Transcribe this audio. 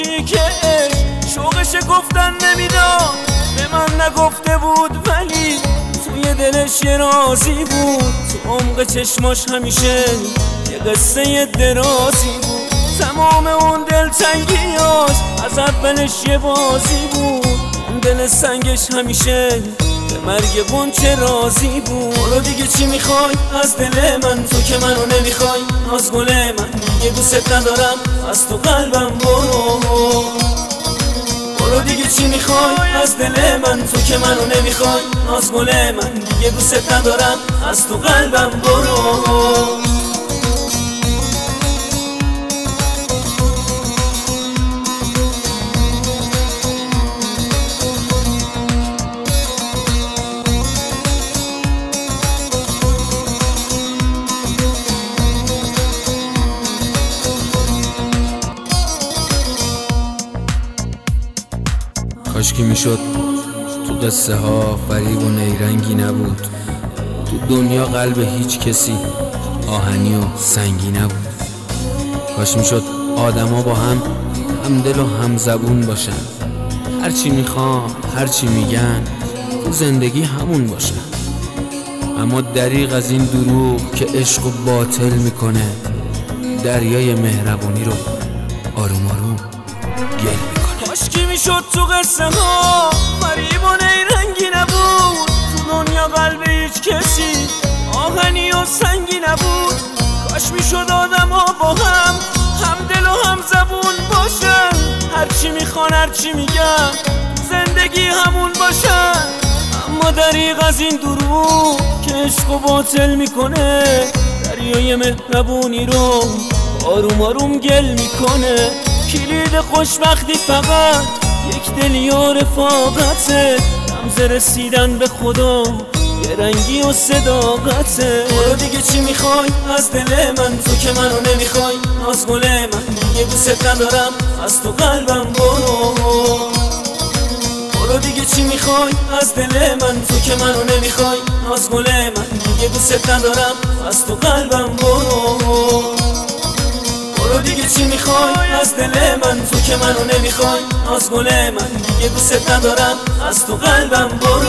خوبی که شوقش گفتن نمیداد، به من نگفته بود ولی توی دلش یه رازی بود. تو عمق چشماش همیشه یه قصه درازی بود. تمام اون دلتنگیاش از اولش یه بازی بود. اون دل سنگش همیشه به مرگ غنچه راضی بود. برو دیگه چی میخوای از دل من، تو که منو نمیخوای ناز گل من. دیگه دوست ندارم از تو قلبم برو. برو دیگه چی میخوای از دل من، تو که منو نمیخوای ناز گل من. دیگه دوست ندارم از تو قلبم برو. کاشکی میشد تو قصه ها فریب و نیرنگی نبود. تو دنیا قلب هیچ کسی آهنی و سنگی نبود. کاش میشد آدما با هم همدل و هم زبون باشن. هرچی میخوان هرچی میگن تو زندگی همون باشن. اما دریغ از این دروغ که عشق و باطل میکنه، دریای مهربونی رو آروم آروم گل میکنه. کاشکی میشد تو قصه ها فریب و نیرنگی نبود. تو دنیا قلب هیچ کسی آهنی و سنگی نبود. کاش میشد آدم ها با هم همدل و هم زبون باشن. هرچی میخوان هرچی میگن زندگی همون باشن. اما دریغ از این دروغ که عشق و باطل میکنه، دریای مهربونی رو آروم آروم گل میکنه. کلید خوشبختی فقط یک دلی و رفاقته، رمز رسیدن به خدا یه رنگی و صداقته. برو دیگه چی میخوای از دل من، تو که منو نمیخوای ناز گل من. دیگه دوست ندارم از تو قلبم برو. برو دیگه چی میخوای از دل من، تو که منو نمیخوای ناز گل من. دیگه دوست ندارم از تو قلبم برو. برو دیگه چی میخوای از دل من، تو که منو نمیخوای ناز گل من. دیگه دوست ندارم از تو قلبم برو.